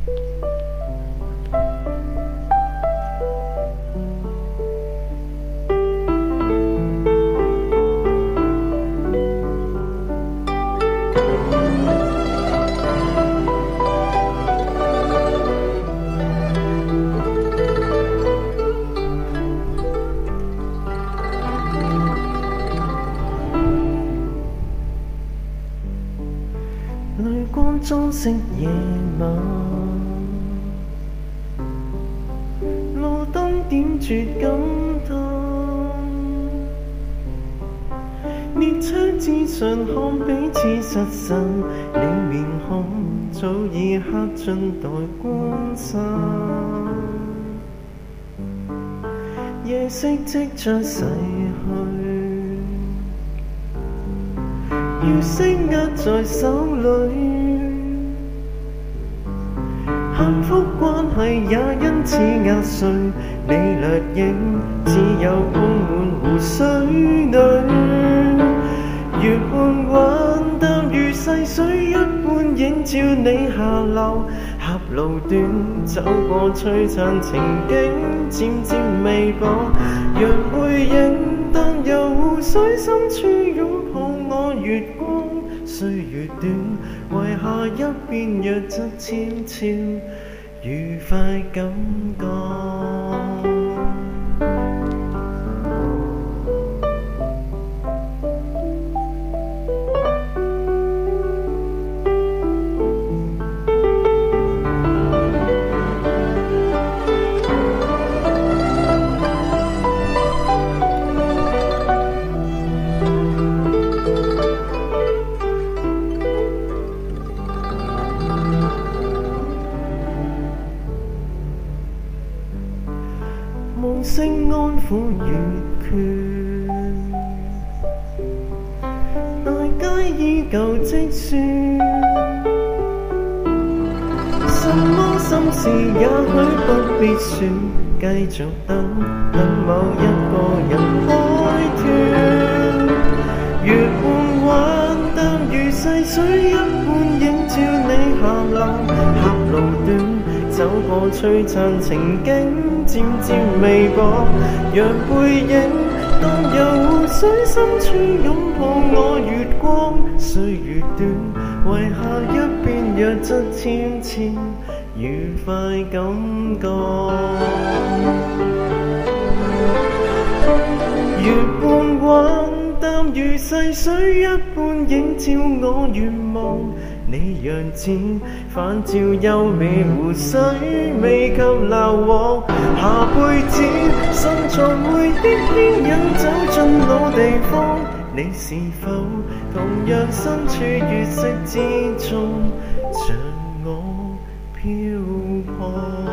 泪光中饰夜晚，路灯點綴感嘆。列車之上看彼此失神，你面孔早已刻進待觀察。夜色即將逝去。要息握在手裏，幸福關係也因此壓碎。你掠影只有鋪滿湖水裏，月半彎淡如逝水一般映照你下流。狹路段走過璀璨情景，漸漸微薄。讓背影但由湖水深處擁抱我月光。歲月短，遺下一片弱質悄悄愉快感覺。無聲安撫月缺，大街依舊積雪。什麼心事也許不必說，繼續等某一個人開脫。月半彎淡如逝水一般映照你下流。狹路段走過璀璨情景，漸漸微薄。讓背影但由湖水深處擁抱我月光。歲月短，遺下一片弱質纖纖愉快感覺。月半彎淡如逝水一般映照我願望。你樣子反照優美湖水，未及撈獲。下輩子慎藏回憶牽引走進老地方。你是否同樣身處月色之中，像我漂泊？